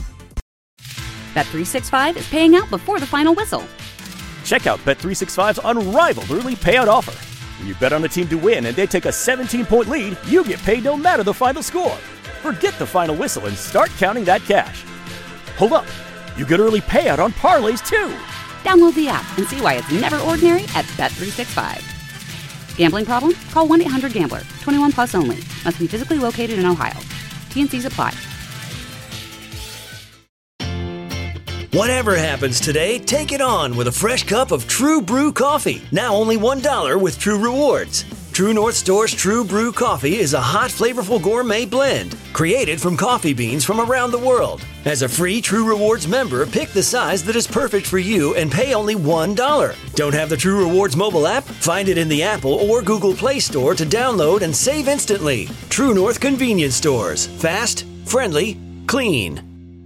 Bet365 is paying out before the final whistle. Check out Bet365's unrivaled early payout offer. When you bet on a team to win and they take a 17-point lead, you get paid no matter the final score. Forget the final whistle and start counting that cash. Hold up. You get early payout on parlays, too. Download the app and see why it's never ordinary at Bet365. Gambling problem? Call 1-800-GAMBLER. 21 plus only. Must be physically located in Ohio. T&Cs apply. Whatever happens today, take it on with a fresh cup of True Brew coffee. Now only $1 with True Rewards. True North Store's True Brew coffee is a hot, flavorful gourmet blend created from coffee beans from around the world. As a free True Rewards member, pick the size that is perfect for you and pay only $1. Don't have the True Rewards mobile app? Find it in the Apple or Google Play Store to download and save instantly. True North Convenience Stores. Fast, friendly, clean.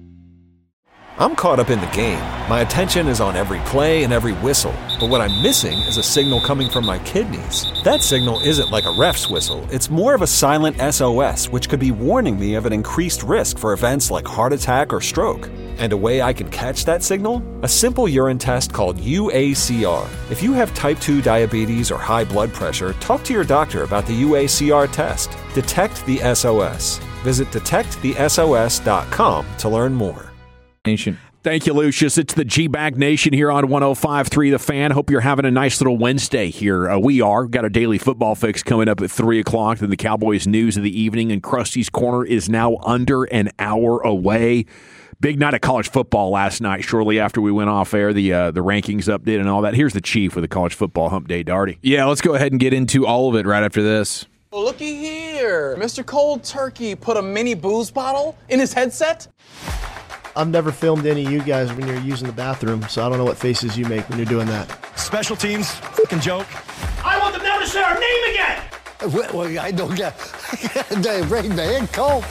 I'm caught up in the game. My attention is on every play and every whistle. But what I'm missing is a signal coming from my kidneys. That signal isn't like a ref's whistle. It's more of a silent SOS, which could be warning me of an increased risk for events like heart attack or stroke. And a way I can catch that signal? A simple urine test called UACR. If you have type 2 diabetes or high blood pressure, talk to your doctor about the UACR test. Detect the SOS. Visit detectthesos.com to learn more. Nation. Thank you, Lucius. It's the G-Bag Nation here on 105.3 The Fan. Hope you're having a nice little Wednesday here. We are. Got our daily football fix coming up at 3 o'clock. Then the Cowboys news of the evening. And Krusty's Corner is now under an hour away. Big night of college football last night, shortly after we went off air, the rankings update and all that. Here's the Chief with the college football hump day, Darty. Yeah, let's go ahead and get into all of it right after this. Well, looky here. Mr. Cold Turkey put a mini booze bottle in his headset. I've never filmed any of you guys when you're using the bathroom, so I don't know what faces you make when you're doing that. Special teams, fucking joke. I want them never to say our name again! Well, I don't get they bring the head cold.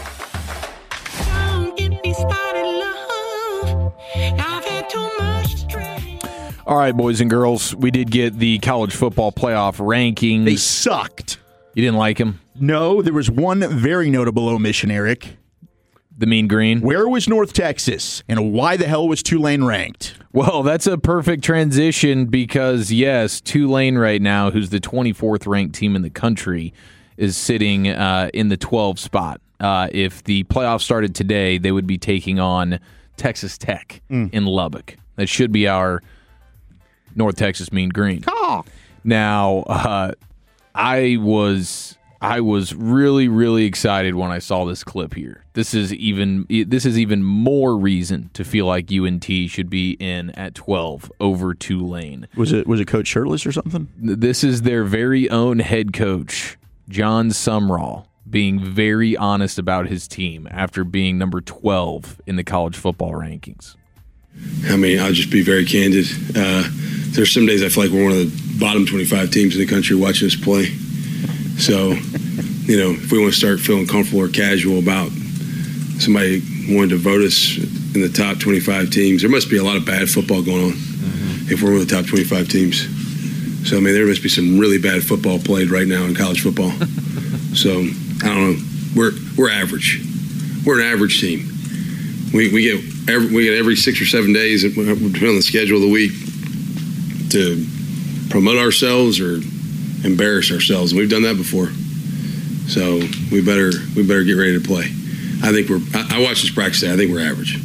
Don't get me started, love. I've had too much drink. All right, boys and girls, we did get the college football playoff rankings. They sucked. You didn't like them? No, there was one very notable omission, Eric. The Mean Green. Where was North Texas, and why the hell was Tulane ranked? Well, that's a perfect transition because, yes, Tulane right now, who's the 24th ranked team in the country, is sitting in the 12th spot. If the playoffs started today, they would be taking on Texas Tech in Lubbock. That should be our North Texas Mean Green. Oh. Now, I was I was really, really excited when I saw this clip here. This is even more reason to feel like UNT should be in at 12 over Tulane. Was it Coach Shirtless or something? This is their very own head coach, John Sumrall, being very honest about his team after being number 12 in the college football rankings. I mean, I'll just be very candid. There's some days I feel like we're one of the bottom 25 teams in the country watching us play. So, if we want to start feeling comfortable or casual about somebody wanting to vote us in the top 25 teams, there must be a lot of bad football going on if we're one of the top 25 teams. So, I mean, there must be some really bad football played right now in college football. So, I don't know. We're average. We're an average team. We get every 6 or 7 days, depending on the schedule of the week, to promote ourselves or embarrass ourselves. We've done that before, so we better get ready to play. I think I watched this practice today. I think we're average.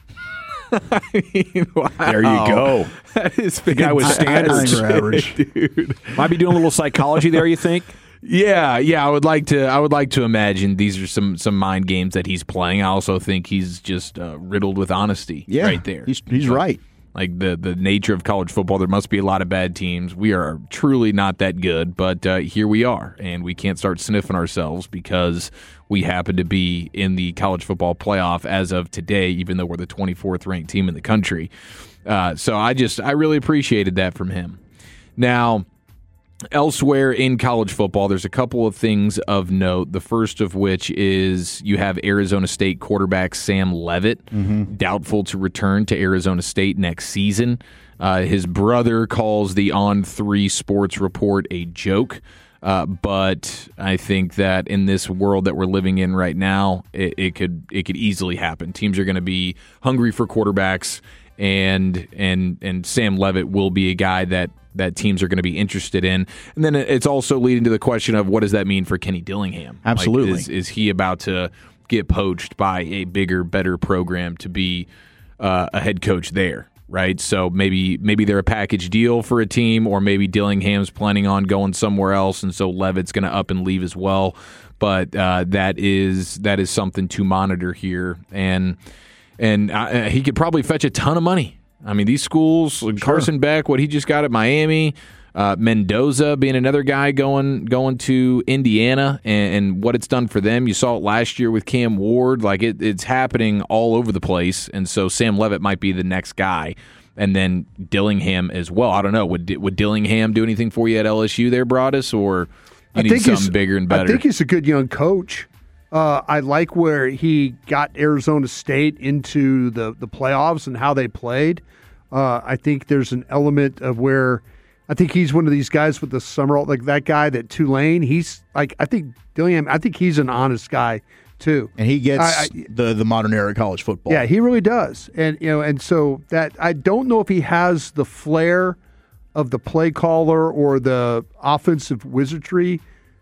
Wow. There you go. That is the guy with standards. Average, dude. Might be doing a little psychology there. You think? Yeah. I would like to imagine these are some mind games that he's playing. I also think he's just riddled with honesty. Right there. He's right. Like the nature of college football, there must be a lot of bad teams. We are truly not that good, but here we are, and we can't start sniffing ourselves because we happen to be in the college football playoff as of today, even though we're the 24th ranked team in the country. So I really appreciated that from him. Now, elsewhere in college football, there's a couple of things of note. The first of which is you have Arizona State quarterback Sam Leavitt, doubtful to return to Arizona State next season. His brother calls the On3 Sports Report a joke, but I think that in this world that we're living in right now, it could easily happen. Teams are going to be hungry for quarterbacks, and Sam Leavitt will be a guy that teams are going to be interested in. And then it's also leading to the question of what does that mean for Kenny Dillingham? Absolutely. Like, is he about to get poached by a bigger, better program to be a head coach there, right? So maybe they're a package deal for a team, or maybe Dillingham's planning on going somewhere else, and so Leavitt's going to up and leave as well. But that is something to monitor here. And he could probably fetch a ton of money. I mean, these schools, Carson Beck, what he just got at Miami, Mendoza being another guy going to Indiana, and what it's done for them. You saw it last year with Cam Ward. Like it's happening all over the place, and so Sam Leavitt might be the next guy, and then Dillingham as well. I don't know. Would Dillingham do anything for you at LSU there, Broadus, or you need something bigger and better? I think he's a good young coach. I like where he got Arizona State into the playoffs and how they played. I think there's an element of where I think he's one of these guys with the summer, like that guy that Tulane. He's like, I think Dillingham, I think he's an honest guy too. And he gets the modern era college football. Yeah, he really does. And so that I don't know if he has the flair of the play caller or the offensive wizardry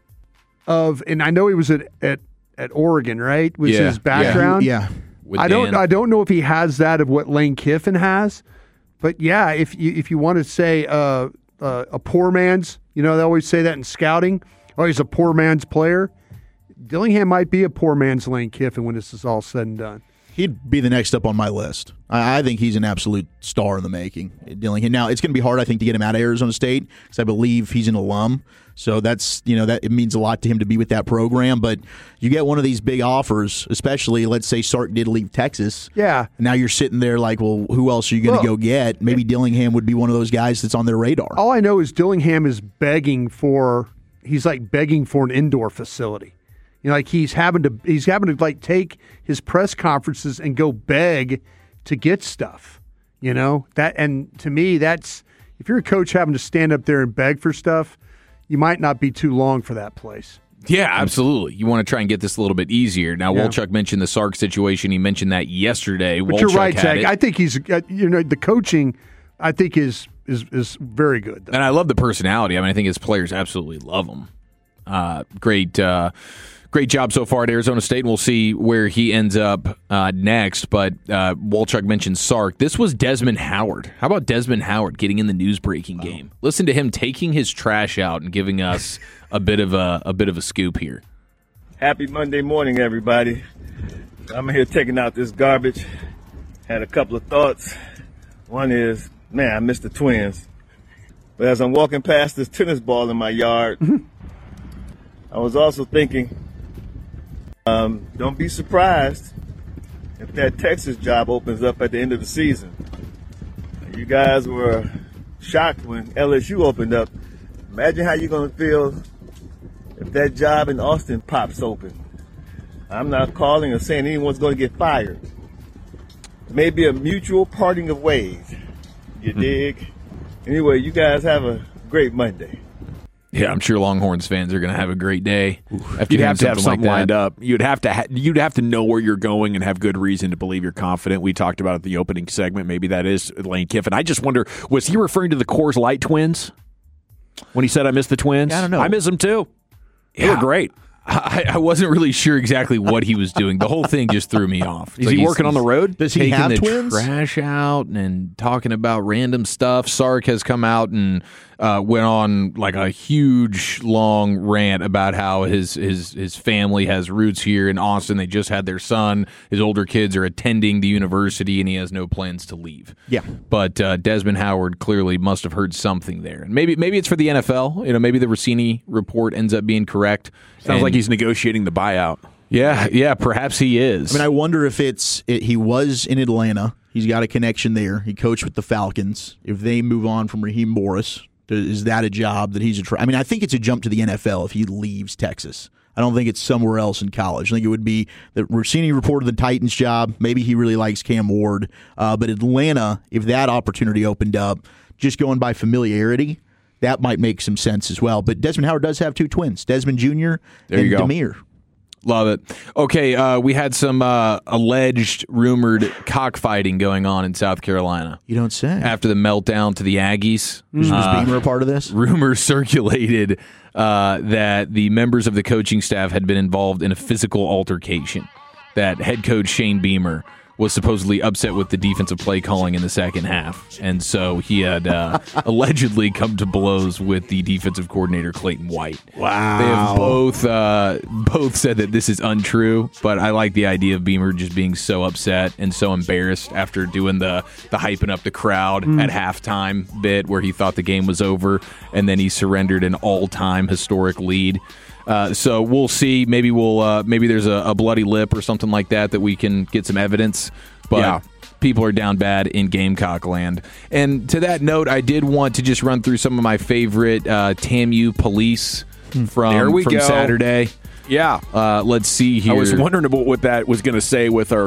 and I know he was at Oregon, right? Was his background? Yeah. I don't know if he has that of what Lane Kiffin has, but yeah, if you want to say a poor man's, they always say that in scouting. Oh, he's a poor man's player. Dillingham might be a poor man's Lane Kiffin when this is all said and done. He'd be the next up on my list. I think he's an absolute star in the making, Dillingham. Now, it's going to be hard, I think, to get him out of Arizona State because I believe he's an alum. So that's, that it means a lot to him to be with that program. But you get one of these big offers, especially, let's say Sark did leave Texas. Yeah. And now you're sitting there like, well, who else are you going to go get? Maybe Dillingham would be one of those guys that's on their radar. All I know is Dillingham is begging for an indoor facility. Like he's having to like take his press conferences and go beg to get stuff. That, and to me, that's, if you're a coach having to stand up there and beg for stuff, you might not be too long for that place. Yeah, absolutely. You want to try and get this a little bit easier. Now, Wolchuk mentioned the Sark situation. He mentioned that yesterday. But you're right, Zach. I think he's, the coaching, I think is very good, though. And I love the personality. I mean, I think his players absolutely love him. Great Great job so far at Arizona State, and we'll see where he ends up next. But Walchuk mentioned Sark. This was Desmond Howard. How about Desmond Howard getting in the news-breaking game? Listen to him taking his trash out and giving us a bit of a scoop here. Happy Monday morning, everybody. I'm here taking out this garbage. Had a couple of thoughts. One is, man, I miss the Twins. But as I'm walking past this tennis ball in my yard, I was also thinking, don't be surprised if that Texas job opens up at the end of the season. You guys were shocked when LSU opened up. Imagine how you're going to feel if that job in Austin pops open. I'm not calling or saying anyone's going to get fired. Maybe a mutual parting of ways. You dig? Anyway, you guys have a great Monday. Yeah, I'm sure Longhorns fans are going to have a great day. You'd have to have something lined up. You'd have to know where you're going and have good reason to believe you're confident. We talked about it at the opening segment. Maybe that is Lane Kiffin. I just wonder, was he referring to the Coors Light twins when he said I miss the Twins? I don't know. I miss them too. They were great. I wasn't really sure exactly what he was doing. The whole thing just threw me off. Is he working on the road? Does he have twins? Trash out and talking about random stuff. Sark has come out and went on like a huge long rant about how his family has roots here in Austin. They just had their son. His older kids are attending the university, and he has no plans to leave. Yeah, but Desmond Howard clearly must have heard something there, and maybe it's for the NFL. Maybe the Rossini report ends up being correct. Sounds like he's negotiating the buyout. Yeah, perhaps he is. I mean, I wonder if he was in Atlanta. He's got a connection there. He coached with the Falcons. If they move on from Raheem Morris, is that a job that he's I mean, I think it's a jump to the NFL if he leaves Texas. I don't think it's somewhere else in college. I think it would be that Rossini reported the Titans job. Maybe he really likes Cam Ward. But Atlanta, if that opportunity opened up, just going by familiarity, that might make some sense as well. But Desmond Howard does have two twins, Desmond Jr. and Demir. Love it. Okay, we had some alleged, rumored cockfighting going on in South Carolina. You don't say. After the meltdown to the Aggies. Was Beamer a part of this? Rumors circulated that the members of the coaching staff had been involved in a physical altercation, that head coach Shane Beamer was supposedly upset with the defensive play calling in the second half. And so he had allegedly come to blows with the defensive coordinator, Clayton White. Wow. They have both said that this is untrue, but I like the idea of Beamer just being so upset and so embarrassed after doing the hyping up the crowd at halftime bit where he thought the game was over, and then he surrendered an all-time historic lead. So we'll see. Maybe maybe there's a bloody lip or something like that we can get some evidence. But people are down bad in Gamecock land. And to that note, I did want to just run through some of my favorite TAMU police from Saturday. Yeah. Let's see here. I was wondering about what that was going to say with our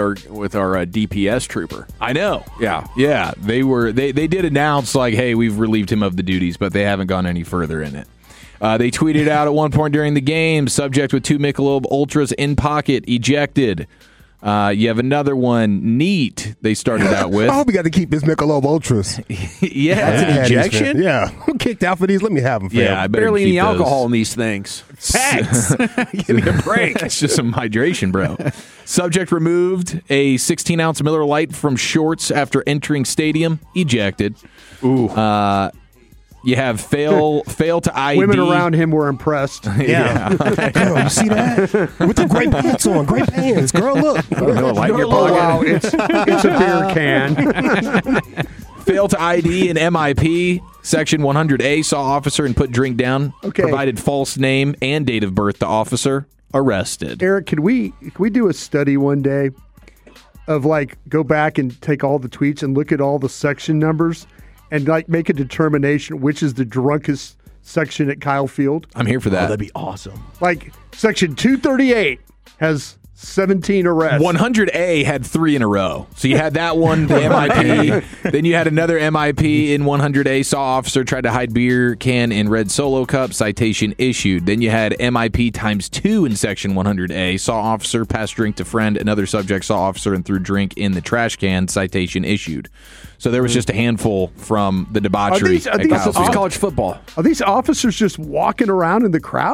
DPS trooper. I know. Yeah. Yeah. They did announce like, hey, we've relieved him of the duties, but they haven't gone any further in it. They tweeted out at one point during the game, subject with 2 Michelob Ultras in pocket, ejected. You have another one, neat, they started out with. I hope we got to keep his Michelob Ultras. Yeah. That's an ejection? Yeah. I'm kicked out for these. Let me have them, fam. Yeah, I barely any alcohol in these things. Facts. Give me a break. It's just some hydration, bro. Subject removed, a 16-ounce Miller Lite from shorts after entering stadium, ejected. Ooh. You have fail to ID. Women around him were impressed. Yeah. Girl, you see that? With the great pants on. Great pants. Girl, look. Wow, it's a beer can. Fail to ID an MIP. Section 100A saw officer and put drink down. Okay. Provided false name and date of birth to officer. Arrested. Eric, can we do a study one day of like go back and take all the tweets and look at all the section numbers and like make a determination which is the drunkest section at Kyle Field? I'm here for that. Oh, that'd be awesome. Like section 238 has 17 arrests. 100A had 3 in a row. So you had that one, the MIP. Then you had another MIP in 100A. Saw officer tried to hide beer can in red Solo cup. Citation issued. Then you had MIP times 2 in section 100A. Saw officer passed drink to friend. Another subject saw officer and threw drink in the trash can. Citation issued. So there was just a handful from the debauchery. Are these college football. Are these officers just walking around in the crowd?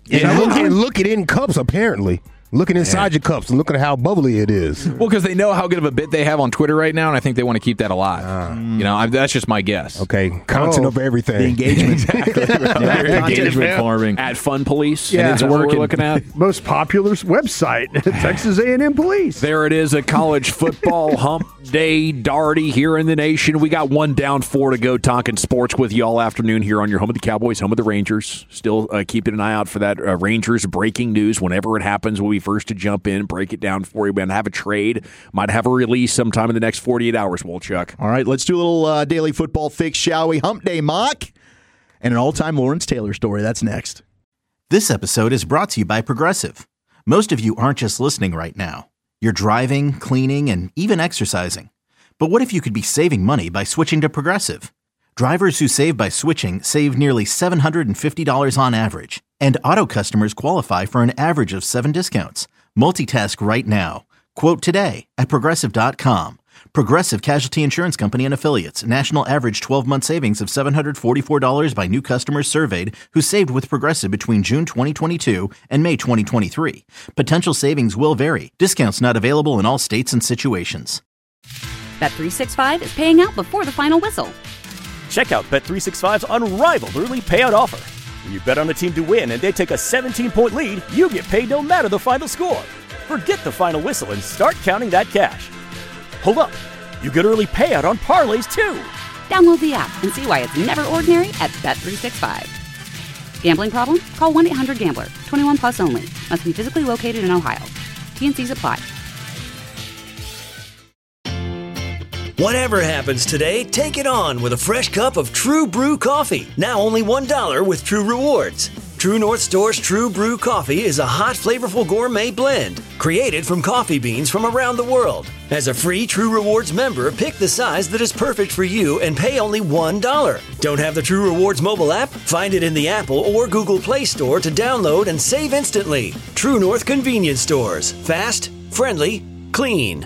And look it in cups, apparently. Looking inside your cups and looking at how bubbly it is. Well, because they know how good of a bit they have on Twitter right now, and I think they want to keep that alive. That's just my guess. Okay, content of everything. The engagement. Exactly. Engagement farming. At Fun Police. Yeah. That's what we're looking at. Most popular website, Texas A&M Police. There it is, a college football hump day darty here in the nation. We got 1 down, 4 to go, talking sports with you all afternoon here on your home of the Cowboys, home of the Rangers. Still keeping an eye out for that Rangers breaking news whenever it happens. We'll be first to jump in, break it down for you. We're going to have a trade. Might have a release sometime in the next 48 hours, Wolchuk. All right, let's do a little daily football fix, shall we? Hump Day mock and an all-time Lawrence Taylor story. That's next. This episode is brought to you by Progressive. Most of you aren't just listening right now. You're driving, cleaning, and even exercising. But what if you could be saving money by switching to Progressive? Drivers who save by switching save nearly $750 on average. And auto customers qualify for an average of 7 discounts. Multitask right now. Quote today at Progressive.com. Progressive Casualty Insurance Company and Affiliates. National average 12-month savings of $744 by new customers surveyed who saved with Progressive between June 2022 and May 2023. Potential savings will vary. Discounts not available in all states and situations. Bet365 is paying out before the final whistle. Check out Bet365's unrivaled early payout offer. When you bet on a team to win and they take a 17-point lead, you get paid no matter the final score. Forget the final whistle and start counting that cash. Hold up. You get early payout on parlays, too. Download the app and see why it's never ordinary at Bet365. Gambling problem? Call 1-800-GAMBLER. 21 plus only. Must be physically located in Ohio. T&Cs apply. Whatever happens today, take it on with a fresh cup of True Brew coffee. Now only $1 with True Rewards. True North Store's True Brew coffee is a hot, flavorful gourmet blend created from coffee beans from around the world. As a free True Rewards member, pick the size that is perfect for you and pay only $1. Don't have the True Rewards mobile app? Find it in the Apple or Google Play Store to download and save instantly. True North Convenience Stores. Fast, friendly, clean.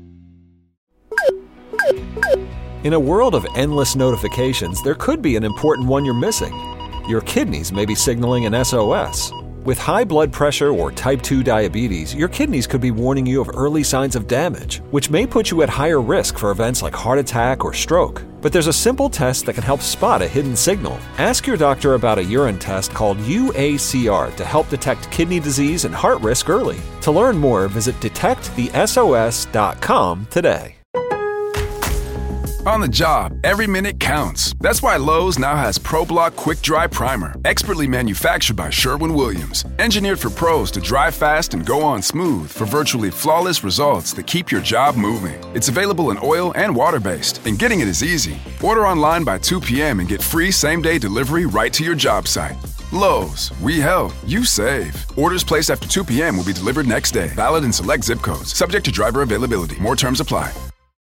In a world of endless notifications, there could be an important one you're missing. Your kidneys may be signaling an SOS. With high blood pressure or type 2 diabetes, your kidneys could be warning you of early signs of damage, which may put you at higher risk for events like heart attack or stroke. But there's a simple test that can help spot a hidden signal. Ask your doctor about a urine test called UACR to help detect kidney disease and heart risk early. To learn more, visit detectthesos.com today. On the job, every minute counts. That's why Lowe's now has ProBlock Quick Dry Primer, expertly manufactured by Sherwin-Williams. Engineered for pros to dry fast and go on smooth for virtually flawless results that keep your job moving. It's available in oil and water-based, and getting it is easy. Order online by 2 p.m. and get free same-day delivery right to your job site. Lowe's, we help, you save. Orders placed after 2 p.m. will be delivered next day. Valid in select zip codes. Subject to driver availability. More terms apply.